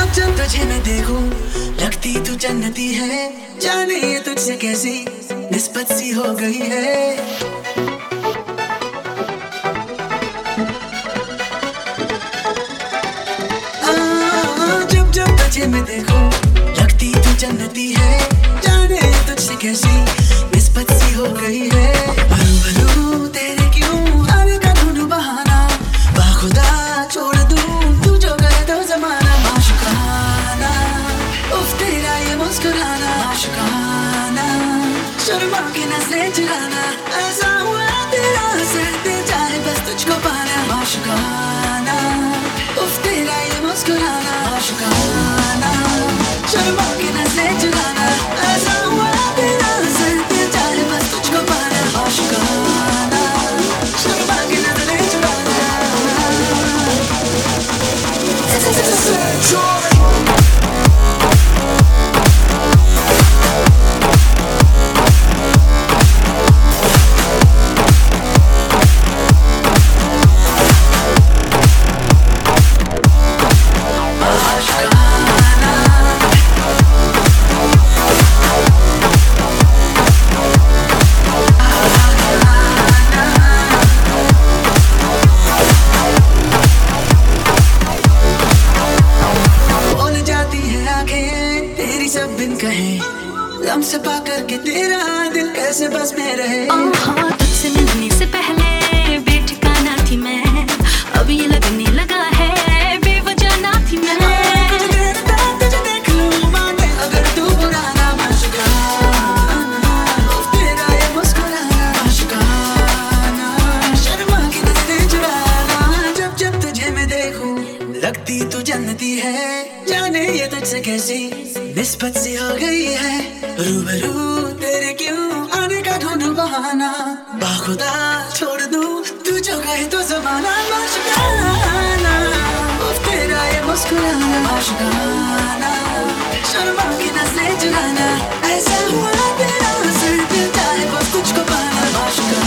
जब तुझे मैं देखूं लगती तू जन्नती है, जाने ये तुझसे कैसी निस्बत सी हो गई है। जब जब तुझे मैं देखूं लगती तू जन्नती है, जाने ये तुझसे कैसी निस्बत सी हो गई है। बरू तेरे क्यों आने का ढूंढूं बहाना, बाखुदा छोड़ दूं तू जो कहे तो जमाना। माशुकाना उफ तेरा ये मुस्कुराना, माशुकाना शर्मा के नजरें चुराना, ऐसा हुआ तेरा असर दिल चाहे बस तुझको पाना। माशुकाना उफ तेरा ये मुस्कुराना, माशुकाना शर्मा के नजरें चुराना, ऐसा हुआ तेरा असर दिल चाहे बस तुझको पाना। माशुकाना शर्मा के नजरें चुराना। सब बिन कहे लम से पा करके तेरा दिल कैसे बस में रहे। तुझसे मिलने से पहले बेठिकाना थी मैं, अब ये लगने लगा है बेवजह ना थी मैं। तुझे देख लूं माने अगर तू पुराना। माशुकाना तेरा ये मुस्कुराना, माशुकाना शर्मा की नजरें चुराना। जब जब तुझे मैं देखूं लगती तू जन्नती है, जाने ये तुझसे कैसी निस्बत सी हो गई है। रूबरू तेरे क्यों आने का ढूंढूं बहाना, बाखुदा छोड़ दूं तू जो कहे तो जमाना। माशुकाना उफ तेरा ये मुस्कुराना, माशुकाना शर्मा की नजरें चुराना, ऐसा हुआ तेरा असर दिल चाहे बस तुझको पाना। माशुकाना